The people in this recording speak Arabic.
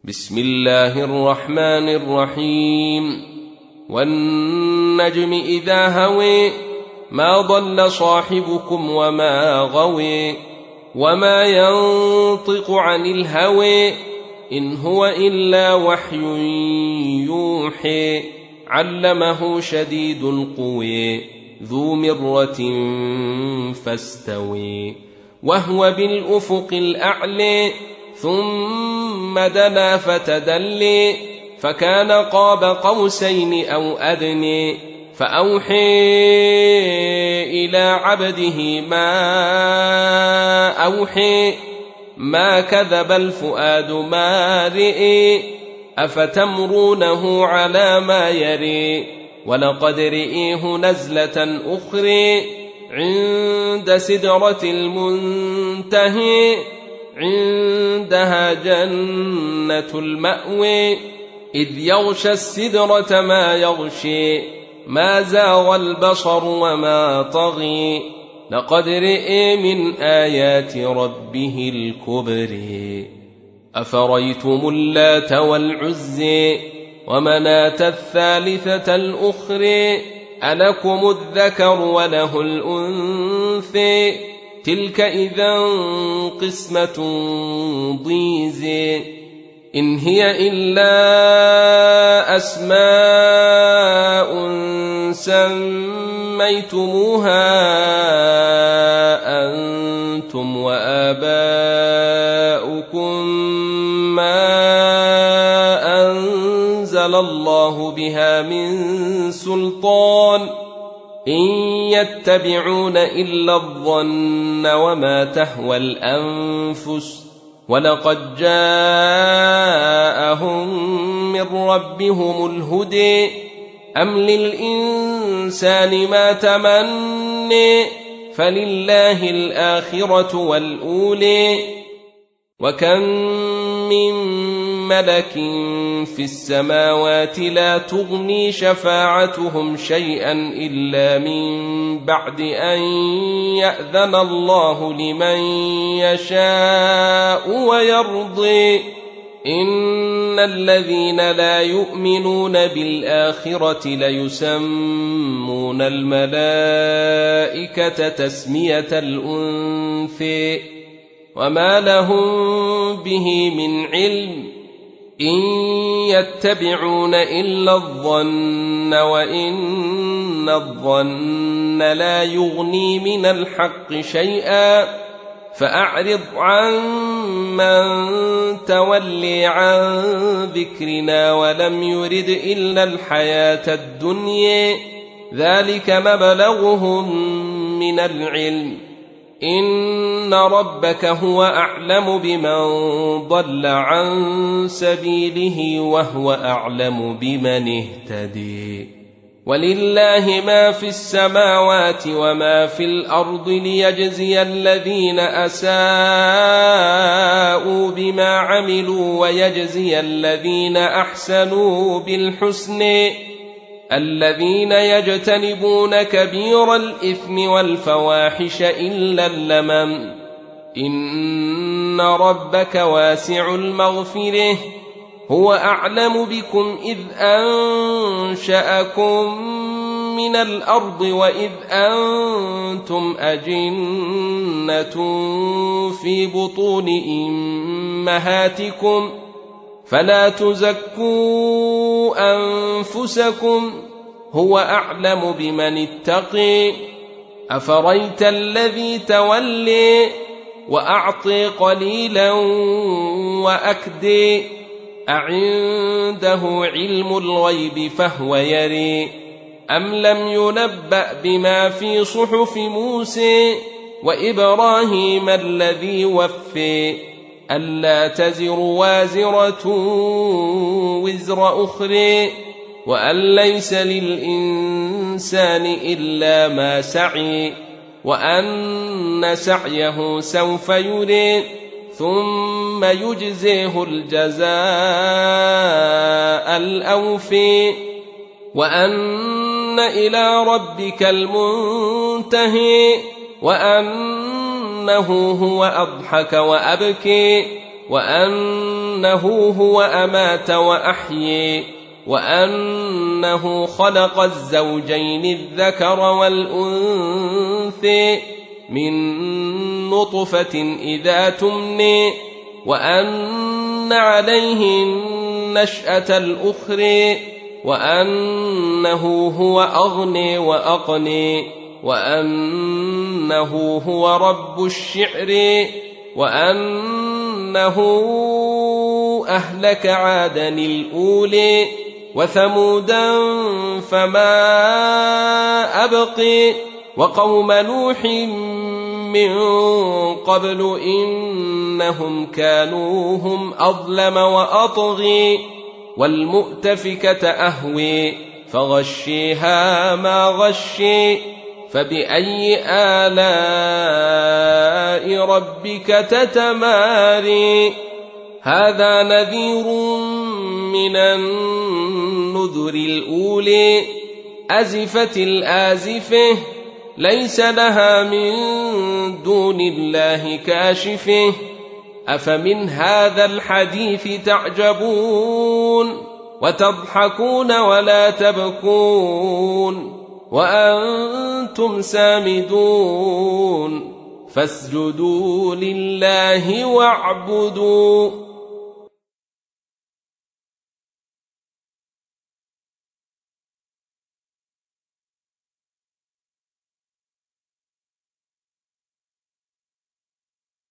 بسم الله الرحمن الرحيم. والنجم إذا هوي ما ضل صاحبكم وما غوي وما ينطق عن الهوي إن هو إلا وحي يوحي علمه شديد القوي ذو مرة فاستوي وهو بالأفق الأعلى ثم دنا فتدلي فكان قاب قوسين أو أدني فأوحي إلى عبده ما أوحي ما كذب الفؤاد ما رئي أفتمرونه على ما يري ولقد رئيه نزلة أخرى عند سدرة المنتهي عندها جنة المأوي إذ يغشى السدرة ما يغشي ما زاغ البصر وما طغي لقد رئي من آيات ربه الكبر أفريتم اللات والعزي ومناة الثالثة الأخرى ألكم الذكر وله الأنثى تلك إذا قسمة ضيزى إن هي إلا أسماء سميتموها أنتم وآباؤكم ما أنزل الله بها من سلطان إن يتبعون إلا الظن وما تهوى الأنفس ولقد جاءهم من ربهم الهدى أم للإنسان ما تمنى فلله الآخرة والأولى وكم من ملك في السماوات لا تغني شفاعتهم شيئا إلا من بعد أن يأذن الله لمن يشاء ويرضي إن الذين لا يؤمنون بالآخرة ليسمون الملائكة تسمية الأنثى وما لهم به من علم إن يتبعون إلا الظن وإن الظن لا يغني من الحق شيئا فأعرض عن من تولي عن ذكرنا ولم يرد إلا الحياة الدنيا ذلك مبلغهم من العلم إن ربك هو أعلم بمن ضل عن سبيله وهو أعلم بمن اهتدي ولله ما في السماوات وما في الأرض ليجزي الذين أساءوا بما عملوا ويجزي الذين أحسنوا بالحسن الذين يجتنبون كبير الإثم والفواحش إلا اللمم إن ربك واسع المغفرة هو أعلم بكم إذ أنشأكم من الأرض وإذ أنتم أجنة في بطون أمهاتكم فلا تزكوا أنفسكم هو أعلم بمن اتقي أفريت الذي تولي وأعطي قليلا وأكدي أعنده علم الغيب فهو يري أم لم ينبأ بما في صحف موسى وإبراهيم الذي وفي ألا تزر وازرة وزر أخرى وأن ليس للإنسان إلا ما سعي وأن سعيه سوف يري ثم يجزيه الجزاء الأوفي وأن إلى ربك المنتهي وأنه هو أضحك وأبكي وأنه هو أمات وأحيي وأنه خلق الزوجين الذكر والأنثى من نطفة إذا تمني وأن عليه النشأة الأخرى وأنه هو أغني وأقني وأنه هو رب الشعر وأنه أهلك عادا الأولي وثمودا فما أبقي وقوم نوح من قبل إنهم كانوا هم أظلم وأطغي والمؤتفكة أهوي فغشيها ما غشي فبأي آلاء ربك تتماري هذا نذير من النذر الأولي أزفت الآزفة ليس لها من دون الله كاشفه أفمن هذا الحديث تعجبون وتضحكون ولا تبكون وأنتم سامدون فاسجدوا لله واعبدوا